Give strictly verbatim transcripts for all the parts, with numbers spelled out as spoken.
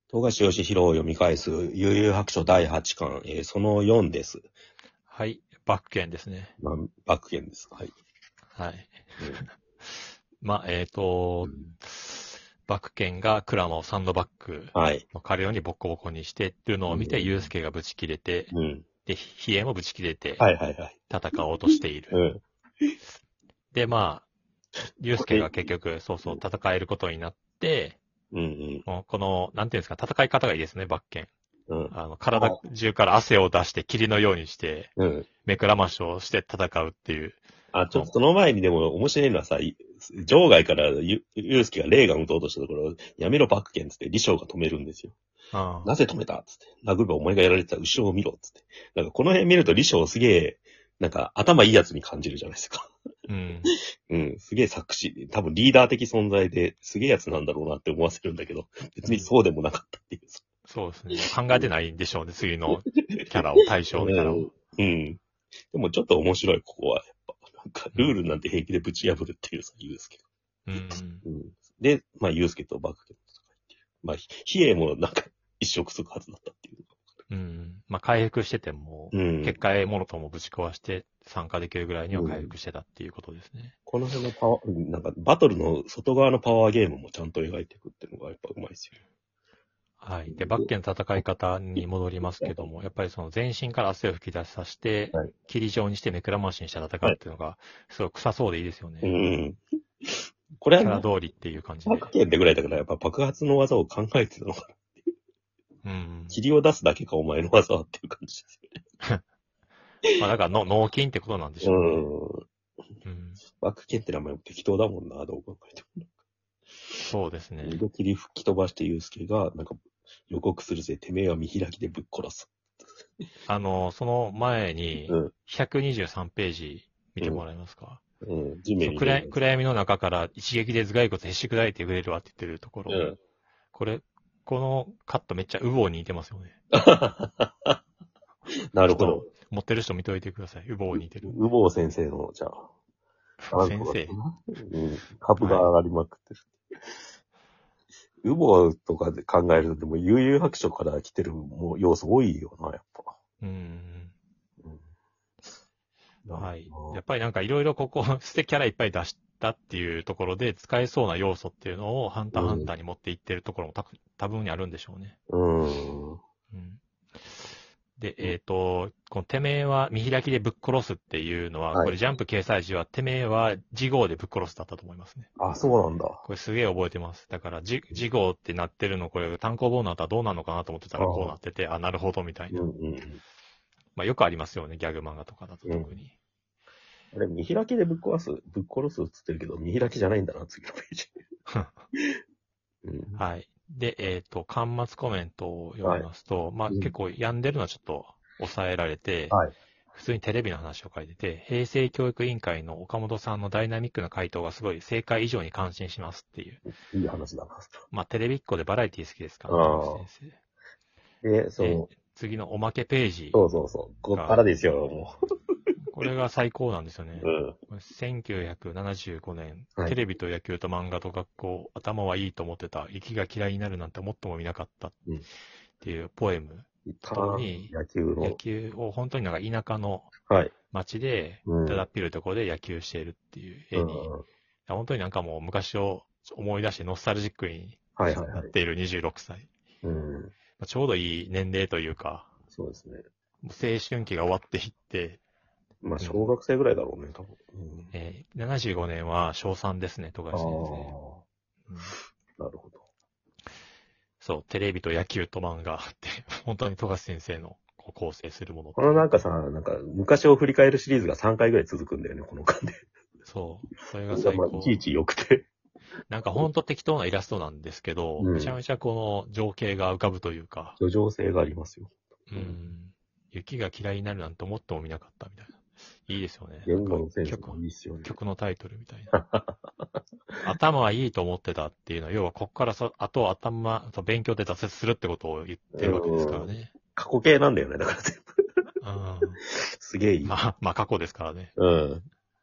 富樫義弘を読み返す悠々白書だいはちかん、えーそのよんです。 はい。バック券ですね。 まあ、バック券です。はい。 はい。 うんまあ、えっ、と、 うんバック券がクラマをサンドバッグはい。 の彼ようにボッコボコにしてっていうのを見て、 うんユウスケがブチ切れて、 うん。 で、ヒエもブチ切れてはいはいはい。 戦おうとしている。 うん。 で、まあ、ユウスケこれ、 が結局、そうそう、戦えることになって、 うんうんもうこの、なんていうんですか、戦い方がいいですね、バッケン。 うん。 あの、体中から汗を出して霧のようにして、 うん。 目くらましをして戦うっていう。 あ、ちょっとその前にでも面白いのはさ、い場外からゆ、ゆうすけがレーガン撃とうとしたところ、やめろバックケンつって、李翔が止めるんですよ。 ああなぜ止めたつって。殴ればお前がやられてた後ろを見ろつって。なんかこの辺見ると李翔すげえ、なんか頭いいやつに感じるじゃないですか。 うん。 うん、すげえ作詞、多分リーダー的存在で、すげえやつなんだろうなって思わせるんだけど、別にそうでもなかったっていう。 そうですね。考えてないんでしょうね、次のキャラを、対象のキャラを。 うん。うん。でもちょっと面白い、ここは。やっぱ、なんか、ルールうん。 なんて平気でぶち破るっていうさ、ユうスケ。 うん。 うん。で、まあ、ユうスケとバクケの戦いっていう。まあ、ヒエもなんか、一触つくはずだったっていう。 うん。まあ、回復してても、 うん。 結界モノトもぶち壊して参加できるぐらいには回うん。 復してたっていうことですね。 この辺のパワー、なんか、バトルの外側のパワーゲームもちゃんと描いていくっていうのがやっぱうまいですよ。 はい。で、バッケンの戦い方に戻りますけども、やっぱりその全身から汗を吹き出させて、 はい。 霧状にして目くらましにして戦うはい。 っていうのが、すごい臭そうでいいですようね。 ん。これはキャラな、 通りっていう感じで。 バクケンってぐらいだから、やっぱ爆発の技を考えてたのかな。 うん。 霧を出すだけか、お前の技はっていう感じですよね。 まあ、だからの、脳筋ってことなんでしょうね。 うん。 うん。 バクケンって名前も適当だもんな、どう考えても。 そうですね。 二度切り吹き飛ばしてユうスケが、なんか、予告するぜ、てめえは見開きでぶっ殺す。 あの、その前に、 うん。 ひゃくにじゅうさんページ見てもらえますか？ うん。地そう、 面に暗い暗闇の中から一撃で頭蓋骨へし砕いてくれるわって言ってるところ。 うん。 これ、このカットめっちゃウボウに似てますよね。 なるほど。 ちょっと、持ってる人見といてください。ウボウに似てる。 ウボウ先生の、じゃあ、あんこが、 先生。 うん、株がはい。 上がりまくってる。ウボウとかで考えると、でも、悠々白書から来てるもう要素多いよな、やっぱ。 うん。 うん。 はい。やなっぱりなんかいろいろここ、捨てキャラいっぱい出したっていうところで使えそうな要素っていうのをハンターハンターに持っていってるところもた多分にあるんでしょうね。 うん。うん。 うんで、えっ、と、このてめえは見開きでぶっ殺すっていうのは、 はい。 これジャンプ掲載時はてめえは次号でぶっ殺すだったと思いますね。 あ、そうなんだ。 これすげえ覚えてます。だから、じ次号ってなってるの、これ単行本になったらどうなるのかなと思ってたらこうなってて、あ、なるほどみたいな。 うんうんまあよくありますよね、ギャグ漫画とかだとうん。 特に。 あれ、見開きでぶっ壊す、ぶっ殺すっつってるけど、見開きじゃないんだな、次のページ。うん。 はい。で、えっ、と、端末コメントを読はい。 みますと、まあうん結構病んでるのはちょっと抑えられて、 はい。 普通にテレビの話を書いてて、平成教育委員会の岡本さんのダイナミックな回答がすごい正解以上に感心しますっていう。 いい話だな。 まあテレビっ子でバラエティ好きですからね、 ああ。 高橋先で、そ生。で、 の、 次のおまけページそうそうそう。こっからですよ、もこれが最高なんですよね。 う。うん。 これせんきゅうひゃくななじゅうごねん、 はいテレビと野球と漫画と学校、頭はいいと思ってた、息が嫌いになるなんて思ってもみなかったっていうポエムとともに、 野球の。 野球を本当になんか田舎のはい。 街で、 うん。 だだっぴるところで野球しているっていううん。 絵に、本当になんかもう昔を思い出してノスタルジックにはいはいはい。 なっているにじゅうろくさい。 うん。 ちょうどいい年齢というか、 そうですね。 もう青春期が終わっていって、 まあ、小学生ぐらいだろうね、多分。うん。 えーななじゅうごねんは小さんですね、富あ樫先生。うんあ、なるほど。 そう、テレビと野球と漫画って、本当に富樫先生のこう構成するものってこのいうなんかさ、なんか、昔を振り返るシリーズがさんかいぐらい続くんだよね、この間で。 そう、それがそれがまあ、い最高。 ちいち良くて。 なんかほんと適当なイラストなんですけど、 うんめちゃめちゃこの情景が浮かぶというか、 叙情性がありますよ。 うん、雪が嫌いになるなんて思ってもみなかったみたいな。いいですよね。 言語なんかのセンス曲もいいっすよね。 曲のタイトルみたいな。頭はいいと思ってたっていうのは、要はこっからそ、あと頭、と勉強で挫折するってことを言ってるわけですからね。 過去形なんだよね、だから全部。 うん。 すげえいい。 まあ、まあ過去ですからね。 うん。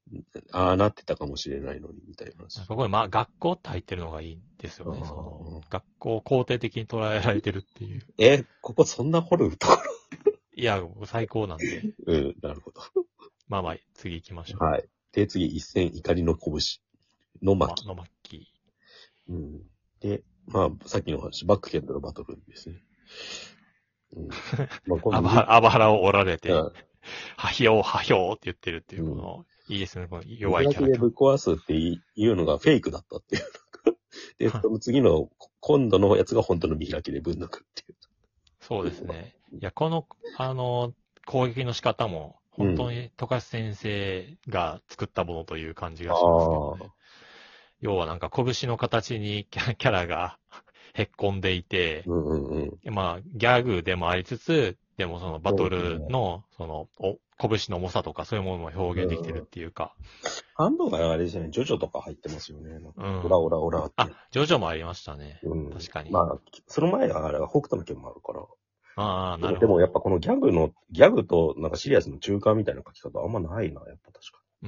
ああなってたかもしれないのに、みたいな話。 そこでまあ学校って入ってるのがいいんですよね。その学校を肯定的に捉えられてるっていう。 え、ここそんな掘るところいや、最高なんで。 うん、なるほど。 まあまあ、次行きましょう。 はい。で、次、一戦怒りの拳の巻。 の巻。 うん。で、まあ、さっきの話、バックケントのバトルですね。うん。まあ、 アバアバハラを折られて、 うん、 はひょう、はひょうって言ってるっていう、この、うん、いいですね、この弱いキャラ。 でぶっ壊すっていうのがフェイクだったっていう。で、その次の、今度のやつが本当の見開きでぶん抜くっていう。 そうですね。いや、この、あの、攻撃の仕方も、本当に、富樫先生が作ったものという感じがしますけどね。要はなんか拳の形にキャラがへっこんでいて、 うんうんうん、 まあ、ギャグでもありつつ、でもそのバトルの、その、お、拳の重さとかそういうものも表現できてるっていうか。 半分があれですよね、ジョジョとか入ってますよね。 うん。 オラオラオラって。 あ、ジョジョもありましたね。 うん、 確かに。 まあ、その前はあれは北斗の拳もあるから。 ああ、なるほど。 でもやっぱこのギャグの、ギャグとなんかシリアスの中間みたいな書き方あんまないな、やっぱ確かに。うん。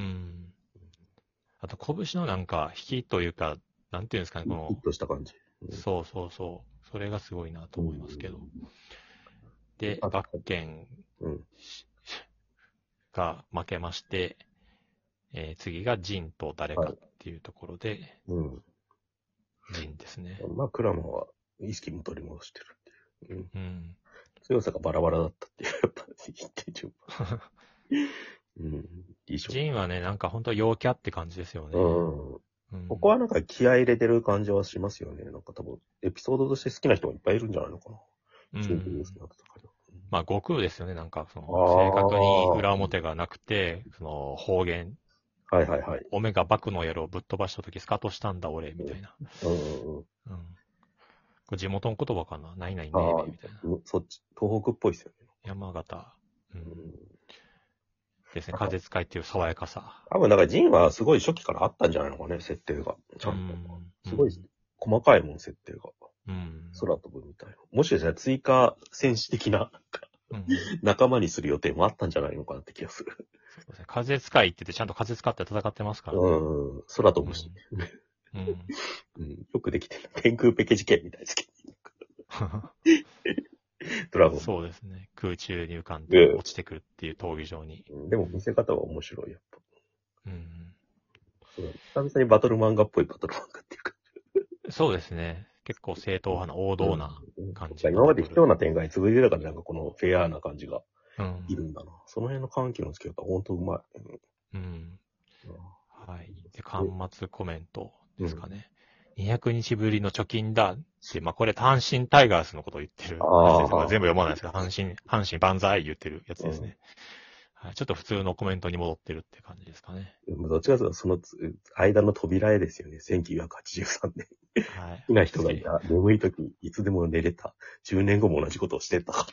あと、拳のなんか、引きというか、なんていうんですかね、この。 ヒットした感じ。 うん、そうそうそう。それがすごいなと思いますけど。うん、で、バッケンが負けまして、えー、次がジンと誰かっていうところで、はい、うん。ジンですね。 まあ、クラマは意識も取り戻してるっていう。うん。うん、強さがバラバラだったっていう、やっぱ言って順番。うん。いいジンはね、なんか本当陽キャって感じですよね。 うん。うん、ここはなんか気合い入れてる感じはしますよね。なんか多分、エピソードとして好きな人がいっぱいいるんじゃないのかな。うん。 まあ、悟空ですよね。なんか、その、正確に裏表がなくて、その、方言。 はいはいはい。 オメガバクの野郎ぶっ飛ばしたときスカッとしたんだ俺、みたいな。うんうんうん。うん。これ地元の言葉かなないないねえべみたいな。 そっち、東北っぽいですよね。 山形。うん。うんですね。風使いっていう爽やかさ。 多分、だからジンはすごい初期からあったんじゃないのかね、設定が。ちゃんと。すごい、細かいもん、設定が。うん。空飛ぶみたいな。もしかしたら追加戦士的な、うん、仲間にする予定もあったんじゃないのかなって気がする。 そうですね。風使いって言ってちゃんと風使って戦ってますからね。うん。空飛ぶし。うん。うんうん、よくできてる。天空ペケ事件みたいですけど。ドラゴン。 そうですね。空中に浮かんで落ちてくるっていう闘技場に。 うん、でも見せ方は面白い、やっぱ。うん。久々にバトル漫画っぽいバトル漫画っていうか。 そうですね。結構正統派な王道な感じ、 うん。今まで卑怯な展開続いてたからなんかこのフェアな感じがいるんだな。うん、その辺の緩急の付け方ほんとうまい。うん。うん、 はい。で、端末コメントですかね。うん、にひゃくにちぶりの貯金だって、まあ、これ阪神タイガースのことを言ってるやつです。まあ、全部読まないですけど、阪神、阪神万歳言ってるやつですね。はい、ちょっと普通のコメントに戻ってるって感じですかね。 どっちかというとその間の扉絵ですよね。せんきゅうひゃくはちじゅうさんねん。はい。好きな人がいた。眠い時、いつでも寝れた。じゅうねんごも同じことをしてたかった。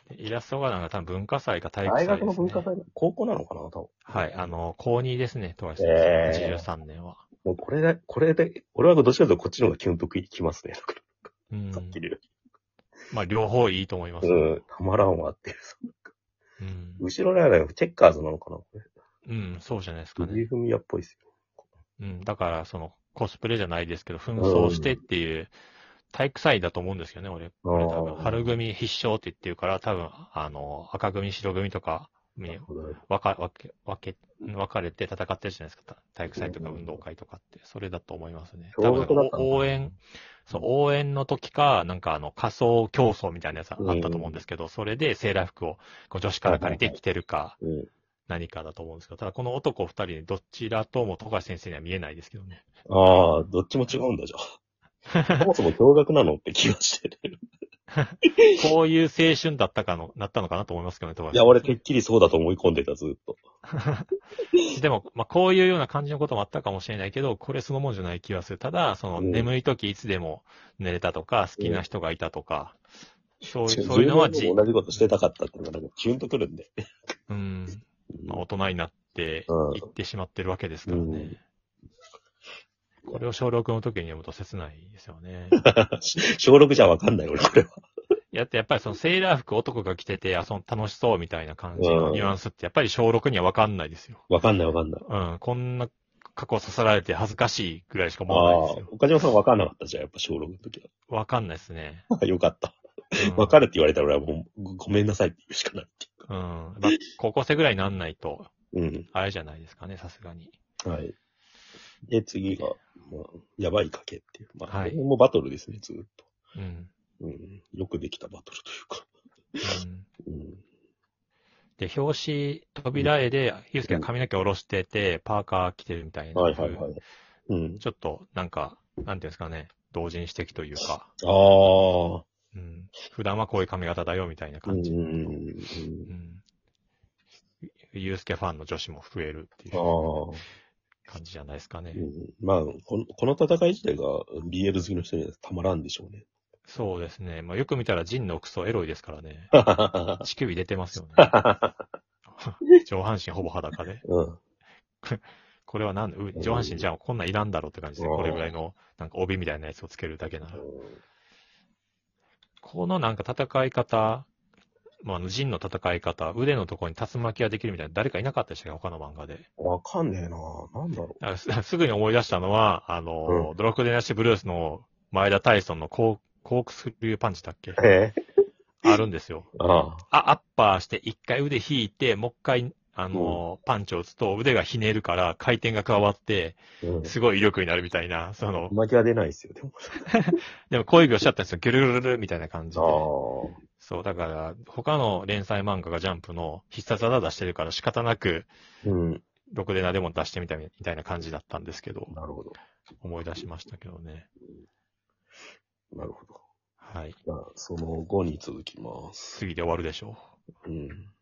イラストがなんか多分文化祭か体育祭です、ね。 大学の文化祭高校なのかな多分。 はい。あの、高にですね、富樫先生。はちじゅうさんねんは。 もうこれで、これで、俺はどっちかというとこっちの方がキュンときますね。うん。さっきで。 まあ、両方いいと思います。 うん。たまらんわっていう。うん。後ろのチェッカーズなのかなこれ。 うん、そうじゃないですかね。 藤井フミヤっぽいですよ。 うん、だから、その、コスプレじゃないですけど、紛争してっていう、体育祭だと思うんですよね、俺。これ多分、春組必勝って言ってるから、多分、あの、赤組、白組とかに分か、分け、分け、分かれて戦ってるじゃないですか。体育祭とか運動会とかって。それだと思いますね。多分、応援、そう、応援の時か、なんかあの、仮装競争みたいなやつあったと思うんですけど、それでセーラー服をこう女子から借りて着てるか、何かだと思うんですけど、ただこの男二人、どちらとも富樫先生には見えないですけどね。 ああ、どっちも違うんだじゃあ。そもそも驚愕なのって気がしてる。 こういう青春だったかの、なったのかなと思いますけどね、富樫先生。 いや、俺てっきりそうだと思い込んでた、ずっと。 でも、まあ、こういうような感じのこともあったかもしれないけど、これそのもんじゃない気がする。ただ、その、眠い時いつでも寝れたとか、好きな人がいたとか、うん、そういう、そういうのはじ、同じことしてたかったっていうのが、なんかキュンとくるんで。 うん。まあ、大人になって言ってしまってるわけですからね。うん、これを小ろくの時に読むと切ないですよね。 小ろくじゃわかんない、俺、これは。 いやってやっぱりそのセーラー服男が着てて、あ、その楽しそうみたいな感じのニュアンスってやっぱり小ろくにはわかんないですよ。 わかんないわかんない。 うん。こんな過去させられて恥ずかしいぐらいしか思わないですよ。 ああ、岡島さんわかんなかったじゃん、やっぱ小ろくの時は。わかんないですね。 よかった。わ、うん、かるって言われたら俺はもうごめんなさいって言うしかないっていうか。うん。まあ、高校生ぐらいになんないと、 うん。 あれじゃないですかね、さすがに。 はい。で、次が、まあ、やばい賭けっていう。まあ、 はい、 これもバトルですね、ずっと。 うん。 うん。よくできたバトルというか。 うん。うん、で、表紙、扉絵で、ゆうすけが髪の毛下ろしてて、パーカー着てるみたいな。 はいはいはい。うん。 ちょっと、なんか、なんていうんですかね、同人誌的というか。 ああ。 うん。普段はこういう髪型だよみたいな感じの。うん。うん。ゆうすけファンの女子も増えるっていう感じじゃないですかね。 うん、まあこの、この戦い自体が ビーエル 好きの人にはたまらんでしょうね。 そうですね。まあ、よく見たらジンのクソエロいですからね。乳首出てますよね。上半身ほぼ裸で。うん、これはなんで、上半身じゃあこんなんいらんだろうって感じで、これぐらいのなんか帯みたいなやつをつけるだけなら。このなんか戦い方、まあ、あの、ジンの戦い方、腕のところに竜巻ができるみたいな誰かいなかったでしたっけ他の漫画で。 わかんねえななんだろう。 す, すぐに思い出したのは、あの、うん、ドラクエナッシュブルースの前田大尊のコーコークスリューパンチだっけえー、あるんですよ。ああ。アッパーして一回腕引いて、もう一回、あの、うん、パンチを打つと腕がひねるから回転が加わって、すごい威力になるみたいな、その。 巻きは出ないですよ、でも。 でもこういう描写あったんですよ。ギュルルルルみたいな感じで。そう、だから、他の連載漫画がジャンプの必殺技出してるから仕方なく、うん。ろくでなでも出してみたみたいな感じだったんですけど。 なるほど。 思い出しましたけどね。 なるほど。 はい。 まあ、その後に続きます。 次で終わるでしょう。うん。